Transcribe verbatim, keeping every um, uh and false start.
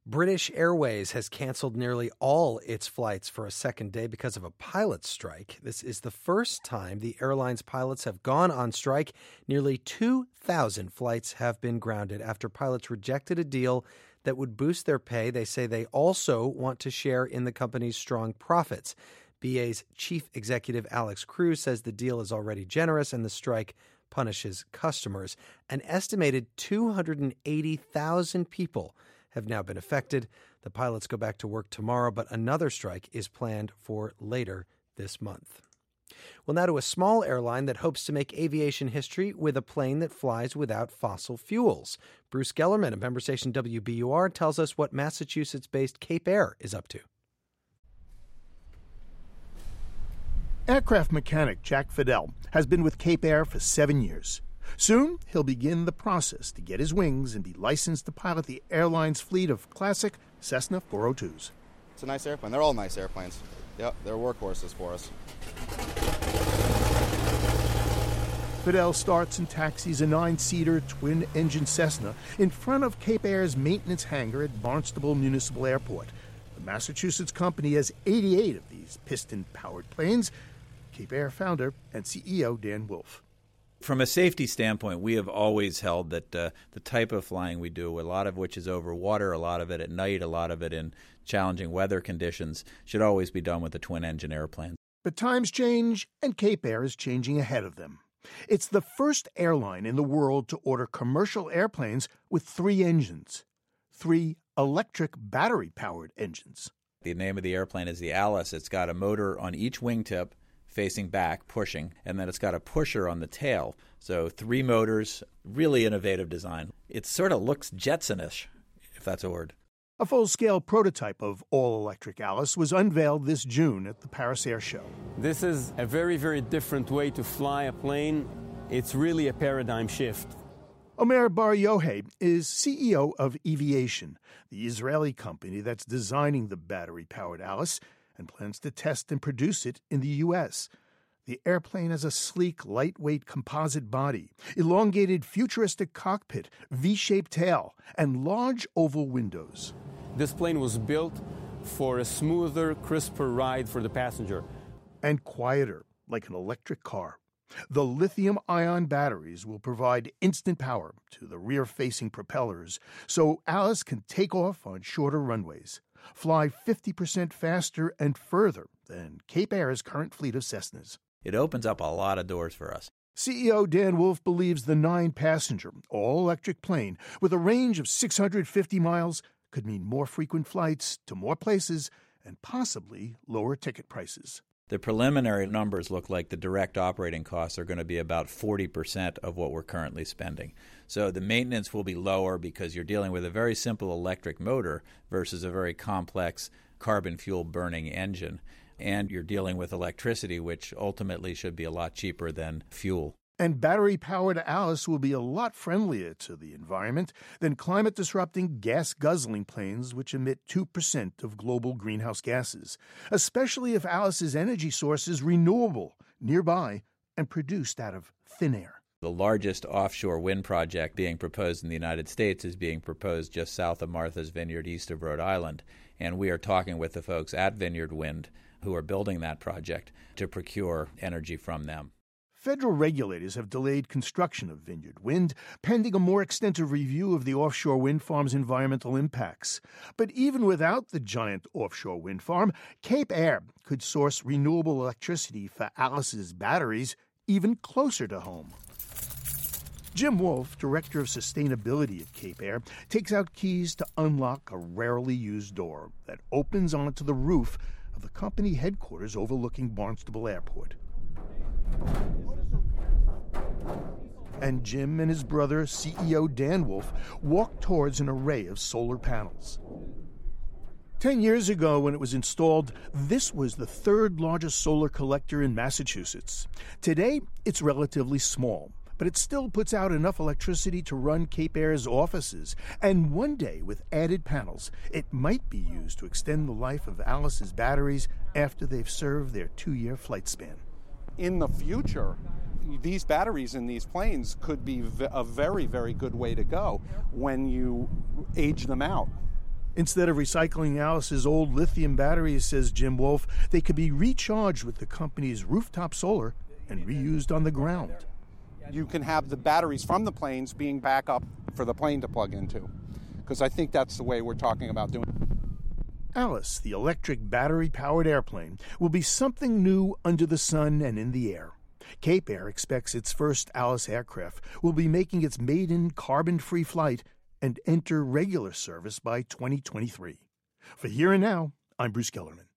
British Airways has canceled nearly all its flights for a second day because of a pilot strike. This is the first time the airline's pilots have gone on strike. Nearly two thousand flights have been grounded after pilots rejected a deal that would boost their pay. They say they also want to share in the company's strong profits. B A's chief executive Alex Cruz says the deal is already generous and the strike punishes customers. An estimated two hundred eighty thousand people have now been affected. The pilots go back to work tomorrow, but another strike is planned for later this month. Well, now to a small airline that hopes to make aviation history with a plane that flies without fossil fuels. Bruce Gellerman of member station W B U R tells us what Massachusetts-based Cape Air is up to. Aircraft mechanic Jack Fidel has been with Cape Air for seven years. Soon, he'll begin the process to get his wings and be licensed to pilot the airline's fleet of classic Cessna four oh twos. It's a nice airplane. They're all nice airplanes. Yep, they're workhorses for us. Fidel starts and taxis a nine-seater twin-engine Cessna in front of Cape Air's maintenance hangar at Barnstable Municipal Airport. The Massachusetts company has eighty-eight of these piston-powered planes. Cape Air founder and C E O Dan Wolf. From a safety standpoint, we have always held that uh, the type of flying we do, a lot of which is over water, a lot of it at night, a lot of it in challenging weather conditions, should always be done with a twin-engine airplane. But times change, and Cape Air is changing ahead of them. It's the first airline in the world to order commercial airplanes with three engines, three electric battery-powered engines. The name of the airplane is the Alice. It's got a motor on each wingtip facing back, pushing, and then it's got a pusher on the tail. So three motors, really innovative design. It sort of looks Jetsonish, if that's a word. A full-scale prototype of all-electric Alice was unveiled this June at the Paris Air Show. This is a very, very different way to fly a plane. It's really a paradigm shift. Omer Bar Yohei is C E O of Eviation, the Israeli company that's designing the battery-powered Alice and plans to test and produce it in the U S. The airplane has a sleek, lightweight composite body, elongated futuristic cockpit, V-shaped tail, and large oval windows. This plane was built for a smoother, crisper ride for the passenger. And quieter, like an electric car. The lithium-ion batteries will provide instant power to the rear-facing propellers, so Alice can take off on shorter runways, fly fifty percent faster and further than Cape Air's current fleet of Cessnas. It opens up a lot of doors for us. C E O Dan Wolf believes the nine-passenger, all-electric plane with a range of six hundred fifty miles could mean more frequent flights to more places and possibly lower ticket prices. The preliminary numbers look like the direct operating costs are going to be about forty percent of what we're currently spending. So the maintenance will be lower because you're dealing with a very simple electric motor versus a very complex carbon fuel burning engine. And you're dealing with electricity, which ultimately should be a lot cheaper than fuel. And battery-powered Alice will be a lot friendlier to the environment than climate-disrupting, gas-guzzling planes which emit two percent of global greenhouse gases, especially if Alice's energy source is renewable, nearby, and produced out of thin air. The largest offshore wind project being proposed in the United States is being proposed just south of Martha's Vineyard, east of Rhode Island. And we are talking with the folks at Vineyard Wind who are building that project to procure energy from them. Federal regulators have delayed construction of Vineyard Wind, pending a more extensive review of the offshore wind farm's environmental impacts. But even without the giant offshore wind farm, Cape Air could source renewable electricity for Alice's batteries even closer to home. Jim Wolf, Director of Sustainability at Cape Air, takes out keys to unlock a rarely used door that opens onto the roof of the company headquarters overlooking Barnstable Airport. And Jim and his brother, C E O Dan Wolf, walk towards an array of solar panels. Ten years ago, when it was installed, this was the third largest solar collector in Massachusetts. Today, it's relatively small, but it still puts out enough electricity to run Cape Air's offices. And one day, with added panels, it might be used to extend the life of Alice's batteries after they've served their two-year flight span. In the future, these batteries in these planes could be a very, very good way to go when you age them out. Instead of recycling Alice's old lithium batteries, says Jim Wolf, they could be recharged with the company's rooftop solar and reused on the ground. You can have the batteries from the planes being backup for the plane to plug into, because I think that's the way we're talking about doing it. Alice, the electric battery-powered airplane, will be something new under the sun and in the air. Cape Air expects its first Alice aircraft will be making its maiden carbon-free flight and enter regular service by twenty twenty-three. For Here and Now, I'm Bruce Kellerman.